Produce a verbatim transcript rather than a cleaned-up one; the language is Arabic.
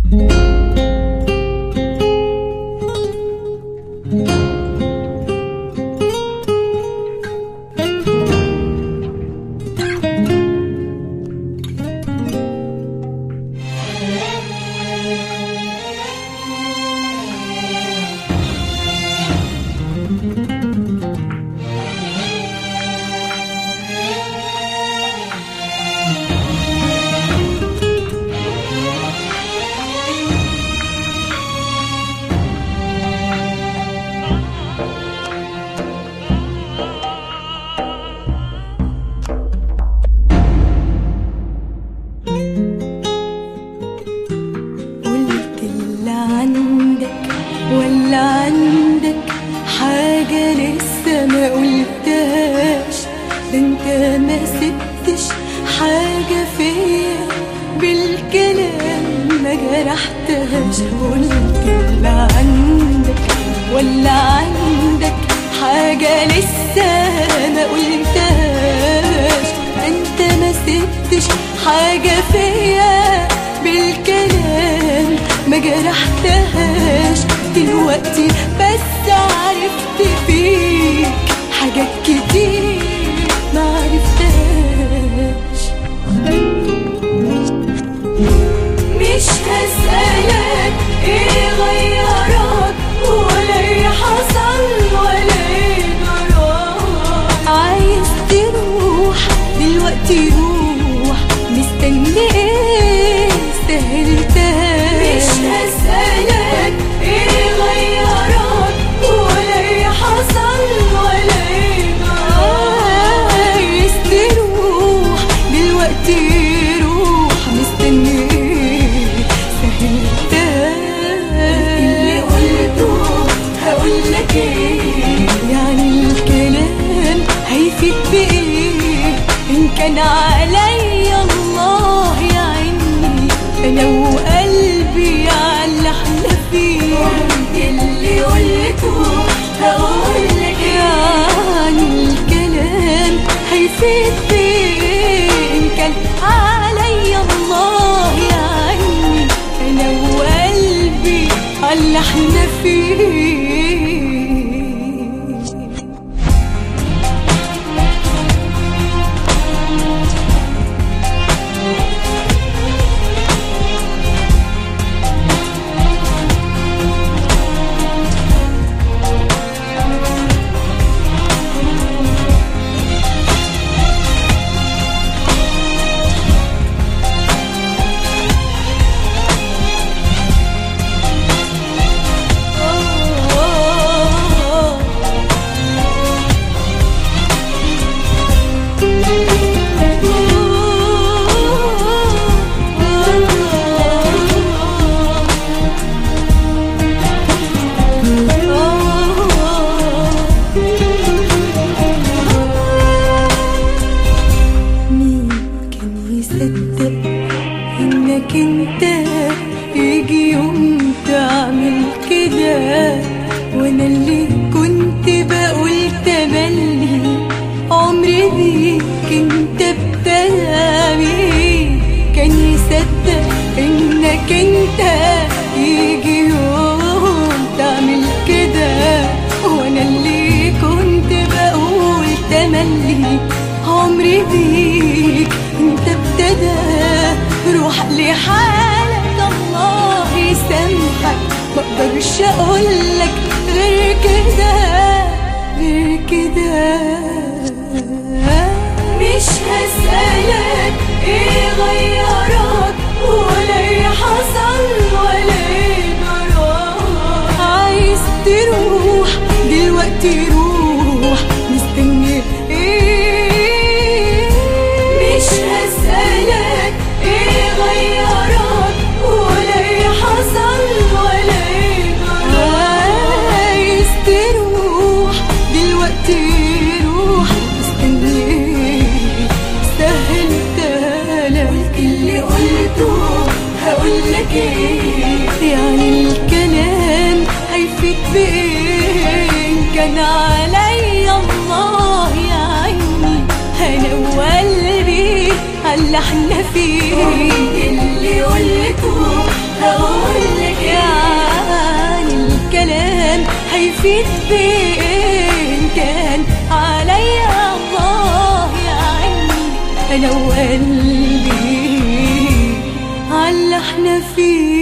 ولا عندك حاجة لسه ما قلتهاش؟ ده انت ما سبتش حاجة فيا بالكلام ما جرحتهاش. قلت اللي عندك ولا عندك حاجة لسه ما قلتهاش؟ انت ما سبتش حاجة فيا بالكلام ما جرحتهاش. دلوقتي بس عرفت فيك حاجات كتير ما عرفتهاش. مش هسألك ايه غيرك ولا ايه حصل ولا ايه جراك. عايز تروح دلوقتي روح، مستني ايه سهلتهاش. مش هسألك ايه غيرك ولا ايه حصل ولا ايه جراك. عايز تروح دلوقتي روح، مستني ايه سهلتهاش. اللي قلته هقولك ايه؟ يعني الكلام هيفيد بايه؟ ان كان عليا الله يعيني انا وقلبي على احلى فيه. اللي قلته هقولك يعني الكلام هيفيد بيه؟ ان كان عليا الله يعيني انا وقلبي على احلى فيه. انك انت يجي يوم تعمل كده، وانا اللي كنت بقول تملي عمري بيك انت ابتدى بيه. كان يصدق انك انت يجي يوم تعمل كده، وانا اللي كنت بقول تملي عمري بيك انت ابتدى. روح لحالك الله يسامحك، مقدرش اقولك غير كده غير كده. مش هسألك ايه غيرك ولا ايه حصل ولا ايه جراك. عايز تروح دلوقتي روح، مستني ايه؟ مش هسألك ايه غيرك ولا ايه حصل ولا ايه جراك. عايز تروح دلوقتي روح، مستني ايه سهلتهالك. اللي قلته هقولك ايه؟ يعني الكلام هيفيد بايه؟ ان كان عليا الله يعيني انا وقلبي على احنا فيه. اللي قلته هقولك هيفيد بإن كان عليا الله يا عيني أنا وقلبي عاللي احنا فيه.